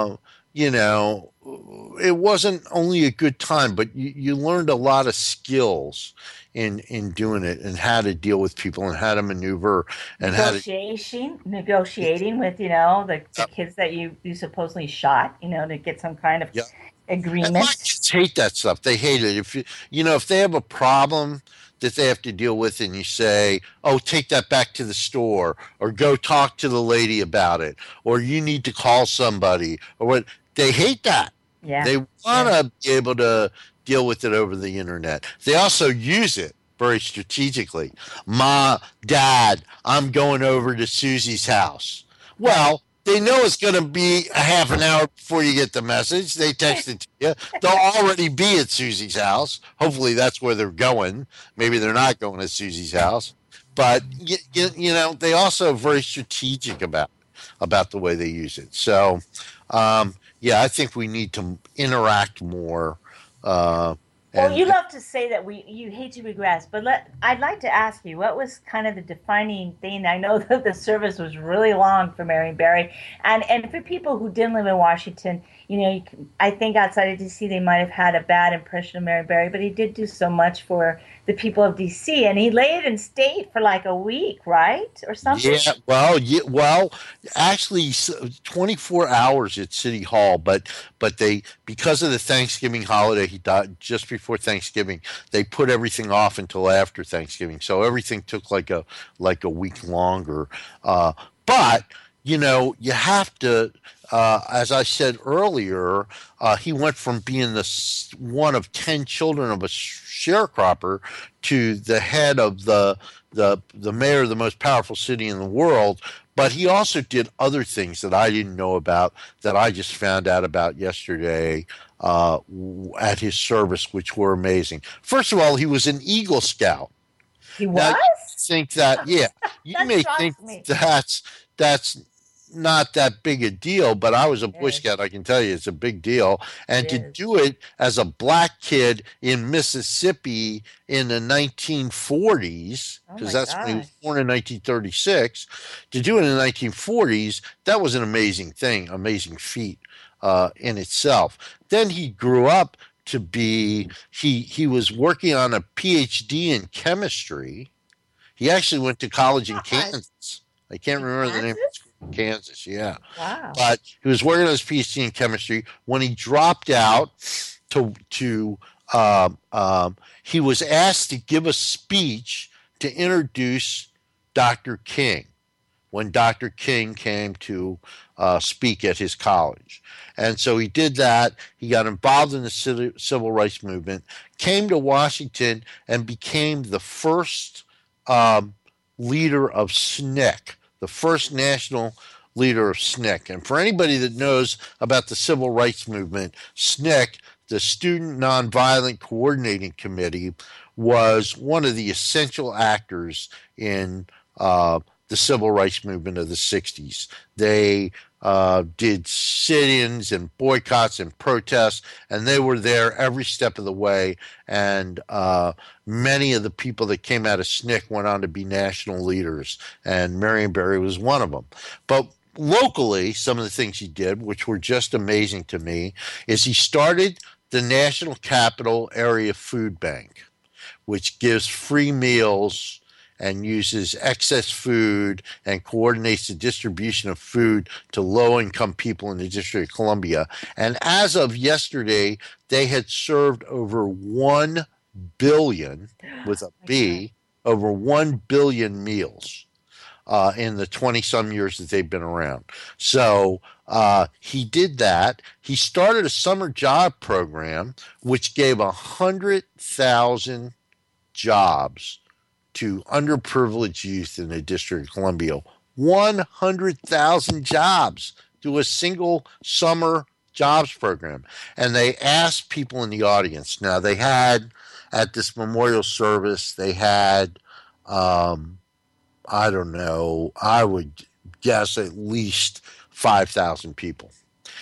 you know, it wasn't only a good time, but you, you learned a lot of skills in in doing it and how to deal with people and how to maneuver and how to. Negotiation, negotiating with, you know, the, the kids that you, you supposedly shot, you know, to get some kind of Yeah. And my agreement. kids hate that stuff. They hate it. If you, you know, if they have a problem that they have to deal with, and you say, "Oh, take that back to the store," or "Go talk to the lady about it," or "You need to call somebody," or what, they hate that. Yeah. They want Yeah. to be able to deal with it over the internet. They also use it very strategically. Ma, Dad, I'm going over to Susie's house. Right. Well, they know it's going to be a half an hour before you get the message. They text it to you. They'll already be at Susie's house. Hopefully, that's where they're going. Maybe they're not going to Susie's house. But you, you, you know, they also are very strategic about about the way they use it. So, um, yeah, I think we need to interact more. Uh, Well, and you love to say that we you hate to regress, but let I'd like to ask you what was kind of the defining thing. I know that the service was really long for Marion Barry, and and for people who didn't live in Washington, you know, you can, I think outside of D C they might have had a bad impression of Marion Barry, but he did do so much for the people of D C, and he laid in state for like a week, right, or something. yeah, well, yeah, well, actually, s- twenty-four hours at City Hall, but but they, because of the Thanksgiving holiday, he died just before Thanksgiving. They put everything off until after Thanksgiving, so everything took like a like a week longer. Uh, but you know, you have to. Uh, as I said earlier, uh, he went from being the s- one of ten children of a sharecropper to the head of the the the mayor of the most powerful city in the world. But he also did other things that I didn't know about, that I just found out about yesterday uh, at his service, which were amazing. First of all, he was an Eagle Scout. He Now you was. think that, yeah, you That may think shocks me. that's that's not that big a deal, but I was a Boy It Scout. I can tell you it's a big deal. And to is. do it as a black kid in Mississippi in the nineteen forties, Oh because my that's when he was gosh. born in nineteen thirty-six, to do it in the nineteen forties, that was an amazing thing, amazing feat uh, in itself. Then he grew up to be, he he was working on a PhD in chemistry. He actually went to college in God. Kansas. I can't In remember the name of the Kansas? school. Kansas, yeah. Wow. But he was working on his PhD in chemistry. When he dropped out to to um, um, he was asked to give a speech to introduce Doctor King when Doctor King came to uh, speak at his college. And so he did that. He got involved in the civil rights movement, came to Washington, and became the first um, leader of S N C C, the first national leader of S N C C. And for anybody that knows about the civil rights movement, S N C C, the Student Nonviolent Coordinating Committee, was one of the essential actors in uh, the civil rights movement of the sixties. They uh, did sit-ins and boycotts and protests, and they were there every step of the way. And uh, many of the people that came out of S N C C went on to be national leaders, and Marion Barry was one of them. But locally, some of the things he did, which were just amazing to me, is he started the National Capital Area Food Bank, which gives free meals and uses excess food and coordinates the distribution of food to low-income people in the District of Columbia. And as of yesterday, they had served over one billion, with a Oh my God. B, over one billion meals uh, in the twenty some years that they've been around. So uh, he did that. He started a summer job program, which gave one hundred thousand jobs to underprivileged youth in the District of Columbia. one hundred thousand jobs to a single summer jobs program. And they asked people in the audience. Now, they had, at this memorial service, they had, um, I don't know, I would guess at least five thousand people.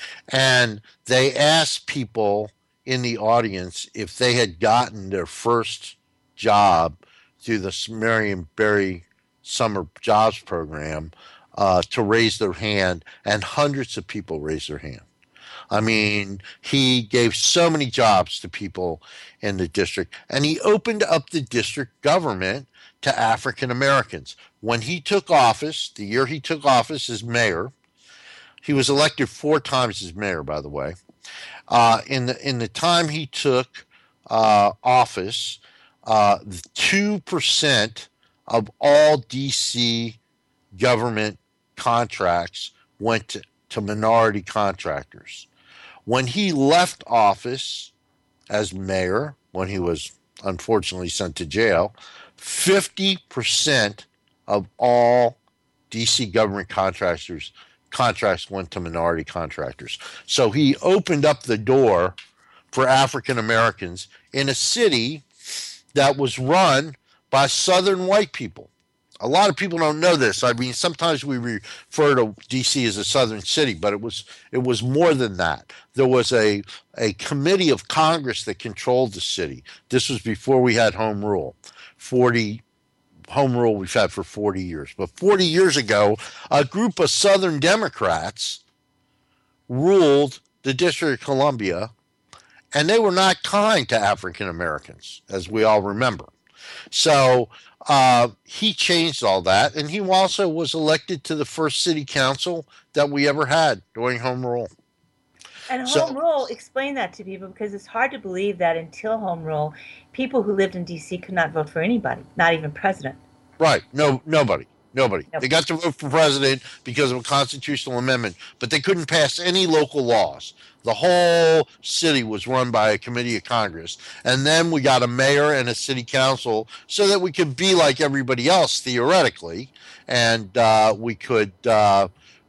And they asked people in the audience if they had gotten their first job through the Marion Barry Summer Jobs Program uh, to raise their hand, and hundreds of people raised their hand. I mean, he gave so many jobs to people in the district, and he opened up the district government to African Americans. When he took office, the year he took office as mayor, he was elected four times as mayor, by the way. Uh, in the in the time he took uh, office, uh, two percent of all D C government contracts went to, to minority contractors. When he left office as mayor, when he was unfortunately sent to jail, fifty percent of all D C government contractors contracts went to minority contractors. So he opened up the door for African Americans in a city that was run by Southern white people. A lot of people don't know this. I mean, sometimes we refer to D C as a Southern city, but it was it was more than that. There was a a committee of Congress that controlled the city. This was before we had home rule. forty home rule we've had for forty years. But forty years ago, a group of Southern Democrats ruled the District of Columbia, and they were not kind to African Americans, as we all remember. So uh, he changed all that, and he also was elected to the first city council that we ever had during home rule. And So- home rule, explain that to people, because it's hard to believe that until home rule, people who lived in D C could not vote for anybody, not even president. Right. No, nobody. Nobody. Nope. They got to vote for president because of a constitutional amendment, but they couldn't pass any local laws. The whole city was run by a committee of Congress. And then we got a mayor and a city council so that we could be like everybody else, theoretically, and uh, we could, uh,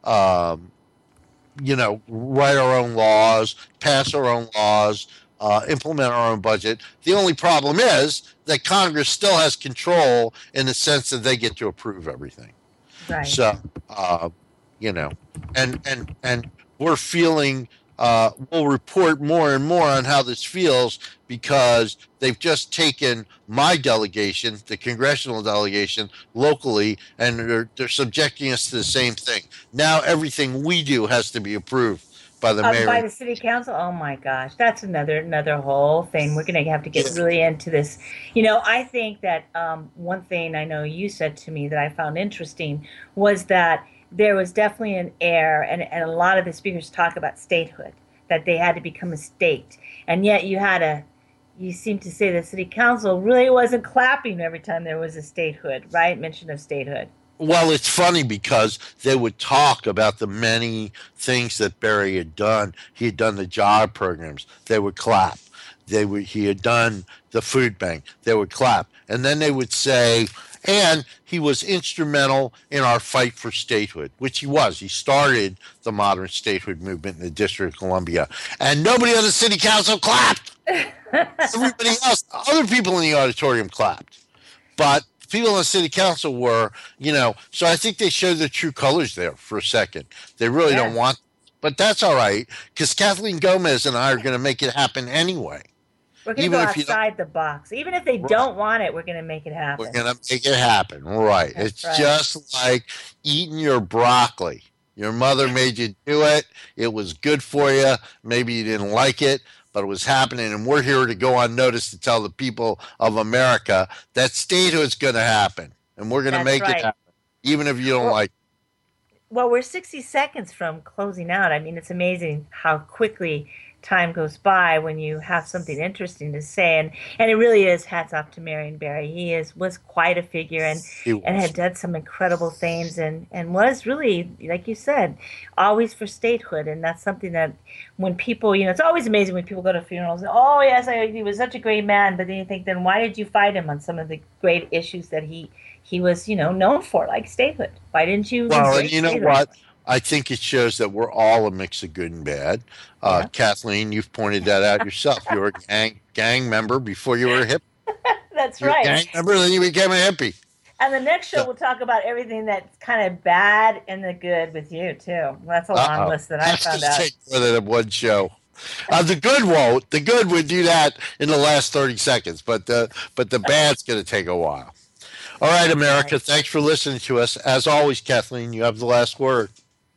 um, you know, write our own laws, pass our own laws, uh, implement our own budget. The only problem is that Congress still has control in the sense that they get to approve everything. Right. So, uh, you know, and and and we're feeling. Uh, we'll report more and more on how this feels because they've just taken my delegation, the congressional delegation, locally, and they're, they're subjecting us to the same thing. Now everything we do has to be approved by the Uh, mayor. by the city council. Oh my gosh, that's another another whole thing. We're going to have to get Yes. really into this. You know, I think that um, one thing I know you said to me that I found interesting was that there was definitely an air, and, and a lot of the speakers talk about statehood, that they had to become a state, and yet you had a. You seem to say the city council really wasn't clapping every time there was a statehood, right? Mention of statehood. Well, it's funny because they would talk about the many things that Barry had done. He had done the job programs. They would clap. They would. He had done the food bank. They would clap, and then they would say, and he was instrumental in our fight for statehood, which he was. He started the modern statehood movement in the District of Columbia, and nobody on the city council clapped. Everybody else, other people in the auditorium clapped, but people on the city council were, you know, so I think they showed their true colors there for a second. They really Yeah. don't want, but that's all right, because Kathleen Gomez and I are going to make it happen anyway. We're going to Even go if you don't- outside the box. Even if they Right. don't want it, we're going to make it happen. We're going to make it happen, right? That's It's right. just like eating your broccoli. Your mother made you do it. It was good for you. Maybe you didn't like it, but it was happening, and we're here to go on notice to tell the people of America that statehood's going to happen, and we're going to That's make right. it happen, even if you don't Well- like it. Well, we're sixty seconds from closing out. I mean, it's amazing how quickly time goes by when you have something interesting to say. And, and it really is hats off to Marion Barry. He is was quite a figure and, He and was. had done some incredible things and, and was really, like you said, always for statehood. And that's something that when people, you know, it's always amazing when people go to funerals. Oh, yes, I, he was such a great man. But then you think, then why did you fight him on some of the great issues that he he was, you know, known for, like statehood? Why didn't you? Well, and embrace you know statehood? what? I think it shows that we're all a mix of good and bad. Uh, Yeah. Kathleen, you've pointed that out yourself. You were a gang gang member before you were a hippie. That's You were a right. gang member, then you became a hippie. And the next show, So- we'll talk about everything that's kind of bad and the good with you, too. That's a long Uh-oh. list that I That's found just out. take more than one show. Uh, the good won't. The good would do that in the last thirty seconds, but the but the bad's going to take a while. All right, America. Right. Thanks for listening to us. As always, Kathleen, you have the last word.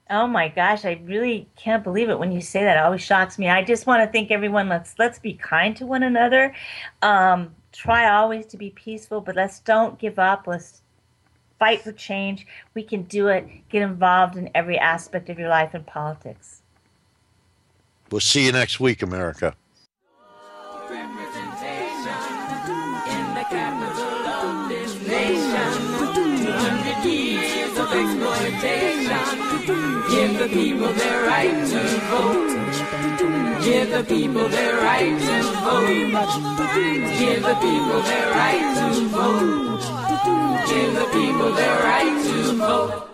Oh my gosh, I really can't believe it when you say that. It always shocks me. I just want to thank everyone. Let's let's be kind to one another. Um, try always to be peaceful, but let's don't give up. Let's fight for change. We can do it. Get involved in every aspect of your life in politics. We'll see you next week, America. Representation in the capital of this nation. two hundred years of exploitation. Give the people their right to vote. Give the people their right to vote. Give the people their right to vote. Give the people their right to vote.